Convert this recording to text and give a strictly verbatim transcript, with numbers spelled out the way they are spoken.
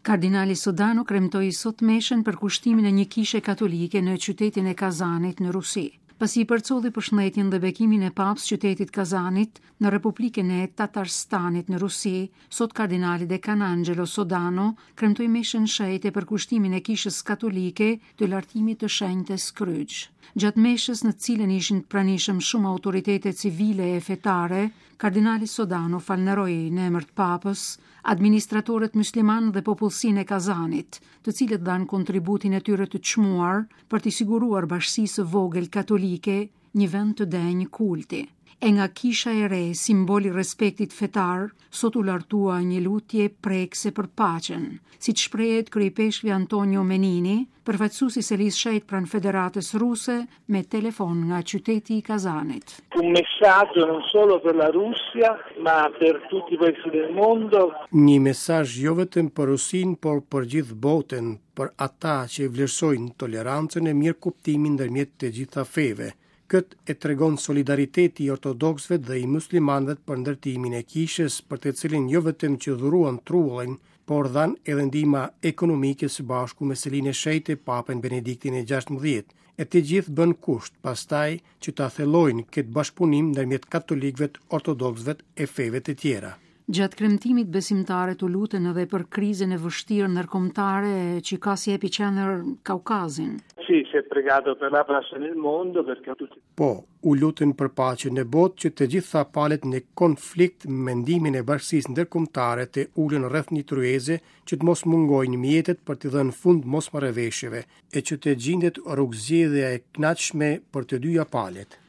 Kardinali Sodano kremtoi sot meshën për kushtimin e një kishe katolike në qytetin e Kazanit në Rusi. Pasi i përcolli përshëndetjen dhe bekimin e Papës qytetit Kazanit në Republikën e Tatarstanit në Rusi, sot kardinali dekan Angelo Sodano kremtoi meshën shëjte për kushtimin e kishës katolike të lartimit të shenjtes kryq. Gjatë meshës në cilën ishin pranishëm shumë autoritete civile e fetare, kardinali Sodano falënderoi në emër të Papës administratorët musliman dhe popullsinë e Kazanit, të cilët dhanë kontributin e tyre të çmuar për të siguruar bashkësisë së vogël katolike një vend të denjë kulti. E nga kisha e re, simboli respektit fetar, sot u lartua një lutje prekse për paqen, siç shprehet kryepeshkvi Antonio Menini, përfaqësuesi i Selis Shejt pranë Federatës Ruse, me telefon nga qyteti i Kazanit. Un messaggio non solo per la Russia, ma per tutti i paesi del mondo. Një mesazh jo vetëm për Rusinë, por për gjithë botën, për ata që vlerësojnë tolerancën e mirëkuptimin ndërmjet të gjitha feve. Këtë e tregon solidariteti i ortodoksëve dhe i muslimanëve për ndërtimin e kishës, për të cilin jo vetëm që dhuruan trullin, por dhanë edhe ndihmë ekonomike së bashku me Selinë e Shejtë, Papën Benediktin e gjashtëmbëdhjetë, e të gjithë bën kusht pastaj që ta thellojnë këtë bashkëpunim ndërmjet katolikëve, ortodoksëve e feve të tjera. Gjatë kremtimit besimtarët u lutën edhe për krizën e vështirë ndërkombëtare që ka si epicentër Kaukazin. Sì, si è pregato per la pace nel mondo perché tutti. Po, u lutën për paqen në botë që të gjitha palët në konflikt me mendimin e bashkësisë ndërkombëtare të ulën rreth një tryeze që të mos mungojnë mjetet për të dhënë fund mosmarrëveshjeve e që të gjendet rrugëzjedhja e kënaqshme për të dyja palët.